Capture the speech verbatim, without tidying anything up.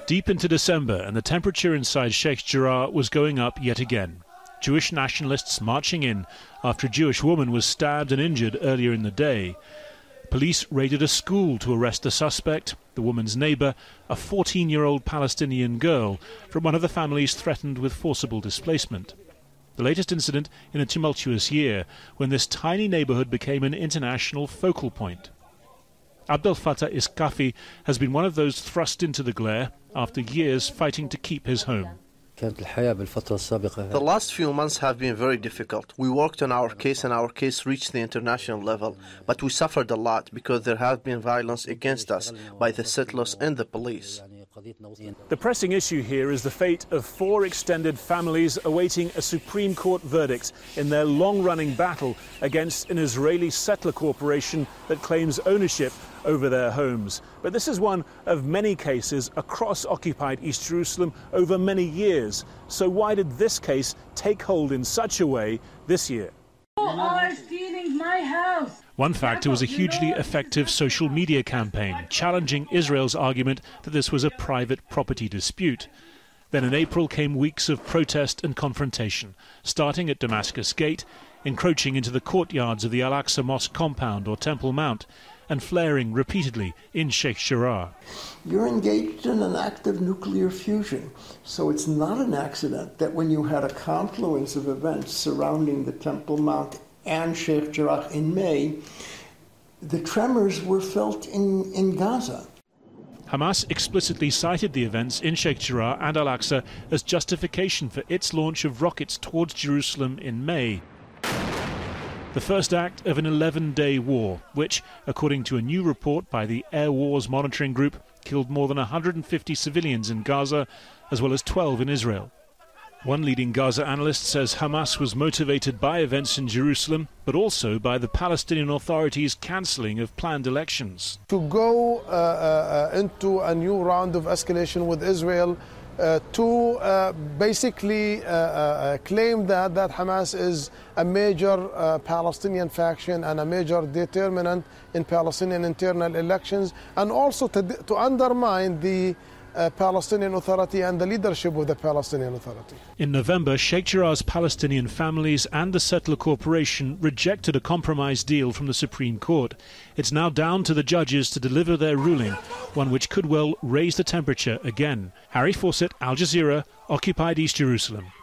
Deep into December, and the temperature inside Sheikh Jarrah was going up yet again. Jewish nationalists marching in after a Jewish woman was stabbed and injured earlier in the day. Police raided a school to arrest the suspect, the woman's neighbour, a fourteen-year-old Palestinian girl from one of the families threatened with forcible displacement. The latest incident in a tumultuous year, when this tiny neighbourhood became an international focal point. Abdel Fattah Iskafi has been one of those thrust into the glare after years fighting to keep his home. The last few months have been very difficult. We worked on our case and our case reached the international level, but we suffered a lot because there has been violence against us by the settlers and the police. The pressing issue here is the fate of four extended families awaiting a Supreme Court verdict in their long-running battle against an Israeli settler corporation that claims ownership over their homes. But this is one of many cases across occupied East Jerusalem over many years. So why did this case take hold in such a way this year? You are stealing my house. One factor was a hugely effective social media campaign challenging Israel's argument that this was a private property dispute. Then in April came weeks of protest and confrontation, starting at Damascus Gate, encroaching into the courtyards of the Al-Aqsa Mosque compound or Temple Mount, and flaring repeatedly in Sheikh Jarrah. You're engaged in an act of nuclear fusion, so it's not an accident that when you had a confluence of events surrounding the Temple Mount and Sheikh Jarrah in May, the tremors were felt in, in Gaza. Hamas explicitly cited the events in Sheikh Jarrah and Al-Aqsa as justification for its launch of rockets towards Jerusalem in May. The first act of an eleven-day war, which, according to a new report by the Air Wars Monitoring Group, killed more than one hundred fifty civilians in Gaza, as well as twelve in Israel. One leading Gaza analyst says Hamas was motivated by events in Jerusalem, but also by the Palestinian Authority's cancelling of planned elections. To go uh, uh, into a new round of escalation with Israel, uh, to uh, basically uh, uh, claim that, that Hamas is a major uh, Palestinian faction and a major determinant in Palestinian internal elections, and also to, to undermine the Uh, Palestinian Authority and the leadership of the Palestinian Authority. In November, Sheikh Jarrah's Palestinian families and the settler corporation rejected a compromise deal from the Supreme Court. It's now down to the judges to deliver their ruling, one which could well raise the temperature again. Harry Fawcett, Al Jazeera, occupied East Jerusalem.